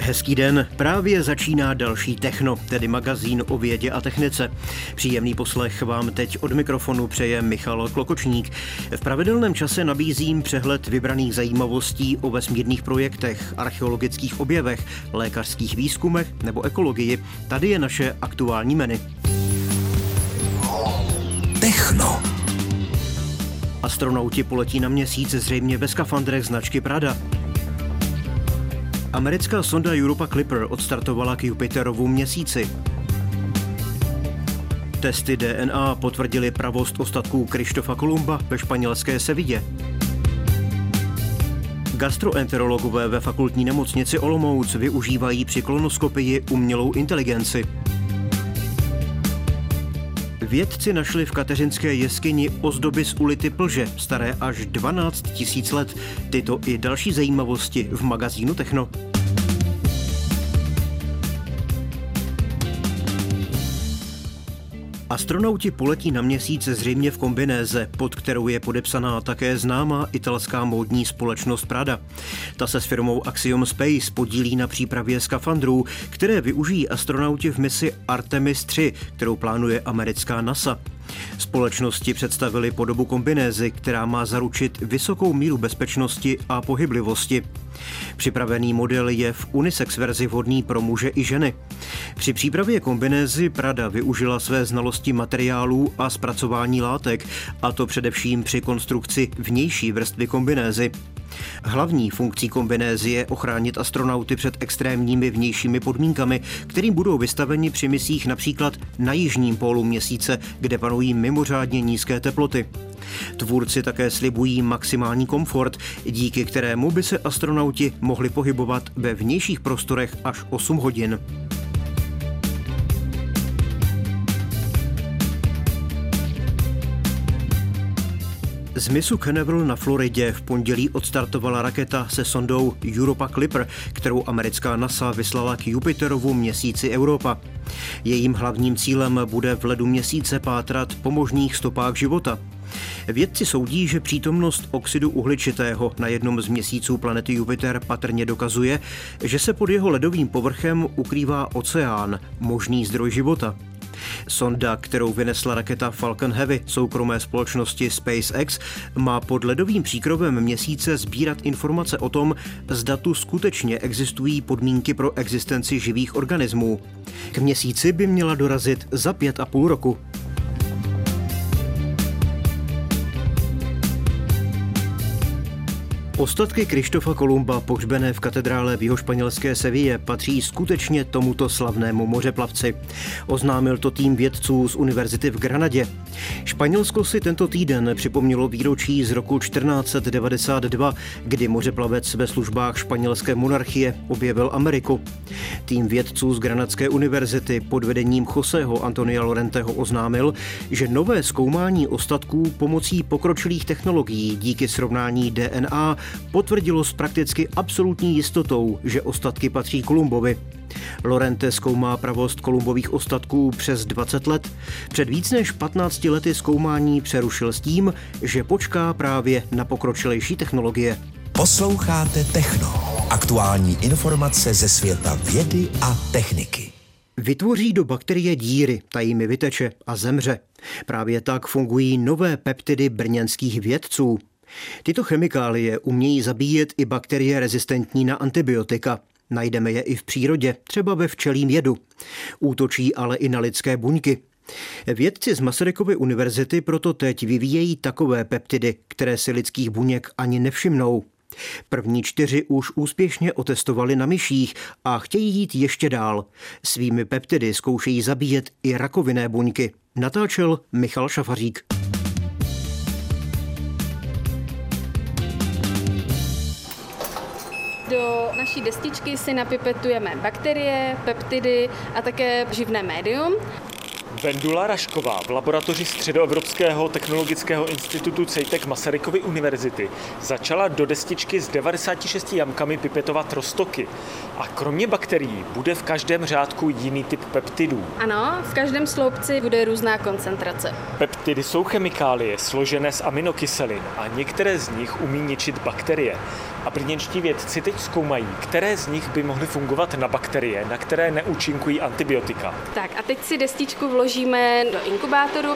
Hezký den, právě začíná další Techno, tedy magazín o vědě a technice. Příjemný poslech vám teď od mikrofonu přeje Michal Klokočník. V pravidelném čase nabízím přehled vybraných zajímavostí o vesmírných projektech, archeologických objevech, lékařských výzkumech nebo ekologii. Tady je naše aktuální menu. Techno. Astronauti poletí na Měsíc zřejmě ve skafandrech značky Prada. Americká sonda Europa Clipper odstartovala k Jupiterovu Měsíci. Testy DNA potvrdily pravost ostatků Kryštofa Kolumba ve španělské Seville. Gastroenterologové ve fakultní nemocnici Olomouc využívají při kolonoskopii umělou inteligenci. Vědci našli v kateřinské jeskyni ozdoby z ulity plže, staré až 12 000 let. Tyto i další zajímavosti v magazínu Techno. Astronauti poletí na Měsíc zřejmě v kombinéze, pod kterou je podepsaná také známá italská módní společnost Prada. Ta se s firmou Axiom Space podílí na přípravě skafandrů, které využijí astronauti v misi Artemis 3, kterou plánuje americká NASA. Společnosti představili podobu kombinézy, která má zaručit vysokou míru bezpečnosti a pohyblivosti. Připravený model je v unisex verzi vhodný pro muže i ženy. Při přípravě kombinézy Prada využila své znalosti materiálů a zpracování látek, a to především při konstrukci vnější vrstvy kombinézy. Hlavní funkcí kombinézy je ochránit astronauty před extrémními vnějšími podmínkami, kterým budou vystaveni při misích například na jižním pólu Měsíce, kde panují mimořádně nízké teploty. Tvůrci také slibují maximální komfort, díky kterému by se astronauti mohli pohybovat ve vnějších prostorech až 8 hodin. Z mysu Canaveral na Floridě v pondělí odstartovala raketa se sondou Europa Clipper, kterou americká NASA vyslala k Jupiterovu Měsíci Europa. Jejím hlavním cílem bude v ledu Měsíce pátrat po možných stopách života. Vědci soudí, že přítomnost oxidu uhličitého na jednom z měsíců planety Jupiter patrně dokazuje, že se pod jeho ledovým povrchem ukrývá oceán, možný zdroj života. Sonda, kterou vynesla raketa Falcon Heavy soukromé společnosti SpaceX, má pod ledovým příkrovem Měsíce sbírat informace o tom, zda tu skutečně existují podmínky pro existenci živých organismů. K Měsíci by měla dorazit za 5,5 roku. Ostatky Kryštofa Kolumba pohřbené v katedrále v jihošpanělské Seville patří skutečně tomuto slavnému mořeplavci. Oznámil to tým vědců z univerzity v Granadě. Španělsko si tento týden připomnělo výročí z roku 1492, kdy mořeplavec ve službách španělské monarchie objevil Ameriku. Tým vědců z Granadské univerzity pod vedením Joseho Antonia Lorenteho oznámil, že nové zkoumání ostatků pomocí pokročilých technologií díky srovnání DNA potvrdilo s prakticky absolutní jistotou, že ostatky patří Kolumbovi. Lorente zkoumá pravost Kolumbových ostatků přes 20 let. Před víc než 15 lety zkoumání přerušil s tím, že počká právě na pokročilejší technologie. Posloucháte Techno. Aktuální informace ze světa vědy a techniky. Vytvoří do bakterie díry, ta jimi vyteče a zemře. Právě tak fungují nové peptidy brněnských vědců. Tyto chemikálie umějí zabíjet i bakterie rezistentní na antibiotika. Najdeme je i v přírodě, třeba ve včelím jedu. Útočí ale i na lidské buňky. Vědci z Masarykovy univerzity proto teď vyvíjejí takové peptidy, které si lidských buněk ani nevšimnou. První 4 už úspěšně otestovali na myších a chtějí jít ještě dál. Svými peptidy zkoušejí zabíjet i rakovinné buňky. Natáčel Michal Šafařík. Do naší destičky si napipetujeme bakterie, peptidy a také živné médium. Vendula Rašková v laboratoři Středoevropského technologického institutu CEITEC Masarykovy univerzity začala do destičky s 96 jamkami pipetovat roztoky. A kromě bakterií bude v každém řádku jiný typ peptidů. Ano, v každém sloupci bude různá koncentrace. Peptidy jsou chemikálie složené z aminokyselin a některé z nich umí ničit bakterie. A brněnští vědci teď zkoumají, které z nich by mohly fungovat na bakterie, na které neúčinkují antibiotika. Tak a teď si destičku vložíme do inkubátoru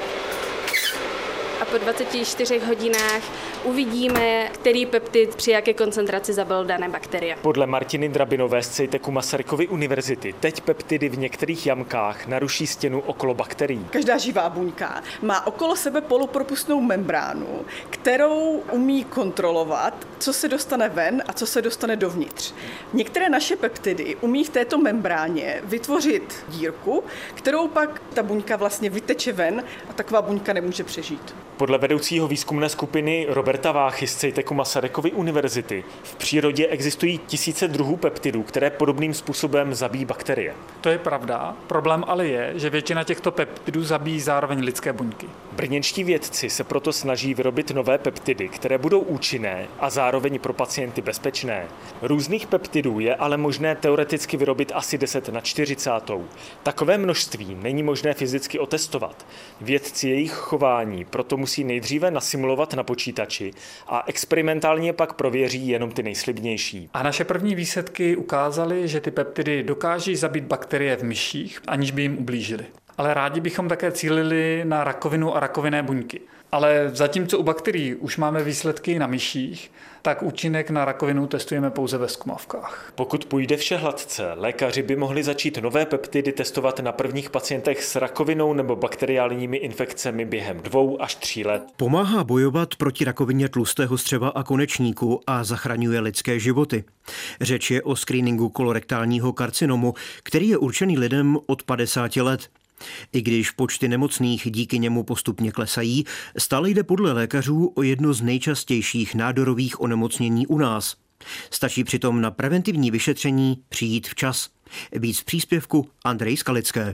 a po 24 hodinách uvidíme, který peptid při jaké koncentraci zabil dané bakterie. Podle Martiny Drabinové z CEITECu Masarykovy univerzity teď peptidy v některých jamkách naruší stěnu okolo bakterií. Každá živá buňka má okolo sebe polupropustnou membránu, kterou umí kontrolovat, co se dostane ven a co se dostane dovnitř. Některé naše peptidy umí v této membráně vytvořit dírku, kterou pak ta buňka vlastně vyteče ven a taková buňka nemůže přežít. Podle vedoucího výzkumné skupiny Roberta Váchy z CEITECu Masarykovy univerzity v přírodě existují tisíce druhů peptidů, které podobným způsobem zabíjí bakterie. To je pravda. Problém ale je, že většina těchto peptidů zabíjí zároveň lidské buňky. Brněnští vědci se proto snaží vyrobit nové peptidy, které budou účinné a zároveň pro pacienty bezpečné. Různých peptidů je ale možné teoreticky vyrobit asi 10 na 40. Takové množství není možné fyzicky otestovat. Vědci jejich chování proto musí nejdříve nasimulovat na počítači a experimentálně pak prověří jenom ty nejslibnější. A naše první výsledky ukázaly, že ty peptidy dokáží zabít bakterie v myších, aniž by jim ublížily. Ale rádi bychom také cílili na rakovinu a rakovinné buňky. Ale zatímco u bakterií už máme výsledky na myších, tak účinek na rakovinu testujeme pouze ve zkumavkách. Pokud půjde vše hladce, lékaři by mohli začít nové peptidy testovat na prvních pacientech s rakovinou nebo bakteriálními infekcemi během 2 až 3 let. Pomáhá bojovat proti rakovině tlustého střeva a konečníku a zachraňuje lidské životy. Řeč je o screeningu kolorektálního karcinomu, který je určený lidem od 50 let. I když počty nemocných díky němu postupně klesají, stále jde podle lékařů o jedno z nejčastějších nádorových onemocnění u nás. Stačí přitom na preventivní vyšetření přijít včas. Víc v příspěvku Andrej Skalické.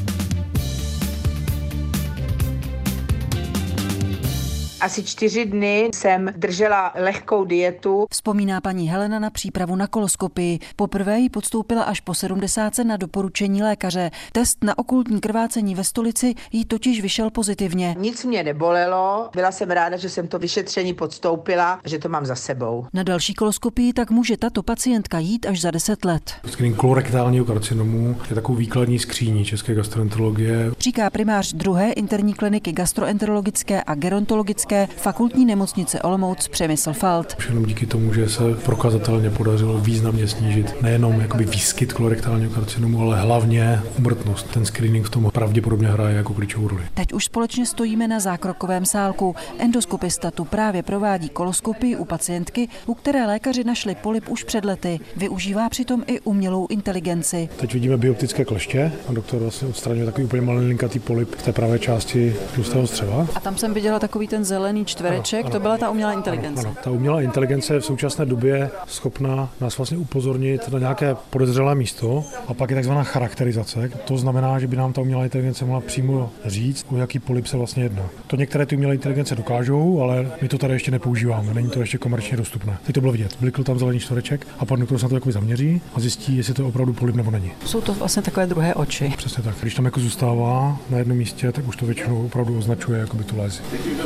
Asi 4 dny jsem držela lehkou dietu. Vzpomíná paní Helena na přípravu na koloskopii. Poprvé ji podstoupila až po 70 na doporučení lékaře. Test na okultní krvácení ve stolici jí totiž vyšel pozitivně. Nic mě nebolelo, byla jsem ráda, že jsem to vyšetření podstoupila, že to mám za sebou. Na další koloskopii tak může tato pacientka jít až za 10 let. Screening kolorektálního karcinomu je takovou výkladní skříní české gastroenterologie. Říká primář 2. interní kliniky gastroenterologické a gerontologické Fakultní nemocnice Olomouc Přemysl Falt. Už jenom díky tomu, že se prokazatelně podařilo významně snížit nejenom jakoby výskyt kolorektálního karcinomu, ale hlavně úmrtnost. Ten screening v tom pravděpodobně hraje jako klíčovou roli. Teď už společně stojíme na zákrokovém sálku. Endoskopista tu právě provádí koloskopii u pacientky, u které lékaři našli polyp už před lety. Využívá přitom i umělou inteligenci. Teď vidíme bioptické kleště a doktor vlastně odstraňuje takový úplně malinkatý polyp v té pravé části tlustého střeva. A tam jsem viděla takový ten zelený čtvereček, to byla ta umělá inteligence. Ano. Ta umělá inteligence je v současné době schopná nás vlastně upozornit na nějaké podezřelé místo a pak je takzvaná charakterizace. To znamená, že by nám ta umělá inteligence mohla přímo říct, o jaký polyp se vlastně jedná. To některé ty umělé inteligence dokážou, ale my to tady ještě nepoužíváme, není to ještě komerčně dostupné. Teď to bylo vidět. Blikl tam zelený čtvereček a pan doktor se na to jakoby zaměří a zjistí, jestli to je opravdu polyp nebo není. Jsou to vlastně takové druhé oči. Přesně tak. Když tam jako zůstává na jednom místě, tak už to většinou opravdu označuje jakoby tu lézi.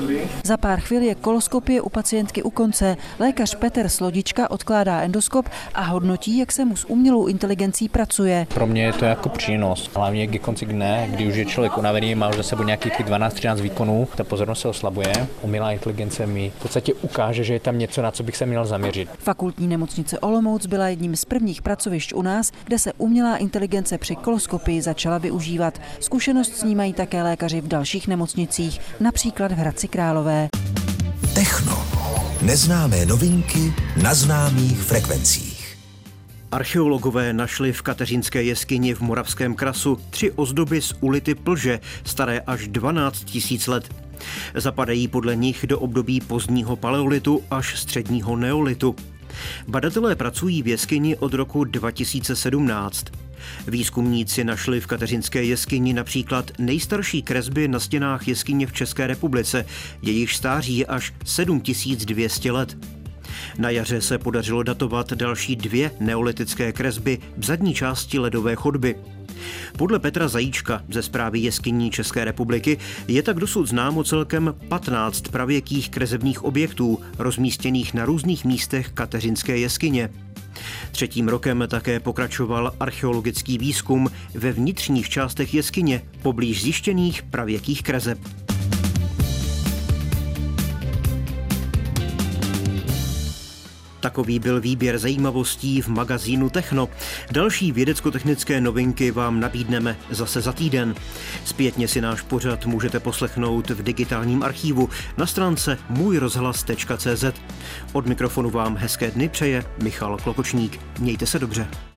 Za pár chvíli je koloskopie u pacientky u konce. Lékař Petr Slodička odkládá endoskop a hodnotí, jak se mu s umělou inteligencí pracuje. Pro mě je to jako přínos, hlavně ke konci dne, kdy už je člověk unavený, má už za sebou nějakých 12-13 výkonů, ta pozornost se oslabuje. Umělá inteligence mi v podstatě ukáže, že je tam něco, na co bych se měl zaměřit. Fakultní nemocnice Olomouc byla jedním z prvních pracovišť u nás, kde se umělá inteligence při koloskopii začala využívat. Zkušenost s ní mají také lékaři v dalších nemocnicích, například v Hradci Králové. Techno. Neznámé novinky na známých frekvencích. Archeologové našli v Kateřínské jeskyni v Moravském Krasu 3 ozdoby z ulity plže, staré až 12 000 let. Zapadají podle nich do období pozdního paleolitu až středního neolitu. Badatelé pracují v jeskyni od roku 2017. Výzkumníci našli v Kateřinské jeskyni například nejstarší kresby na stěnách jeskyně v České republice, jejichž stáří je až 7200 let. Na jaře se podařilo datovat další 2 neolitické kresby v zadní části ledové chodby. Podle Petra Zajíčka ze Správy jeskyní České republiky je tak dosud známo celkem 15 pravěkých kresebních objektů, rozmístěných na různých místech Kateřinské jeskyně. 3. rokem také pokračoval archeologický výzkum ve vnitřních částech jeskyně poblíž zjištěných pravěkých kreseb. Takový byl výběr zajímavostí v magazínu Techno. Další vědecko-technické novinky vám nabídneme zase za týden. Zpětně si náš pořad můžete poslechnout v digitálním archívu na stránce můjrozhlas.cz. Od mikrofonu vám hezké dny přeje Michal Klokočník. Mějte se dobře.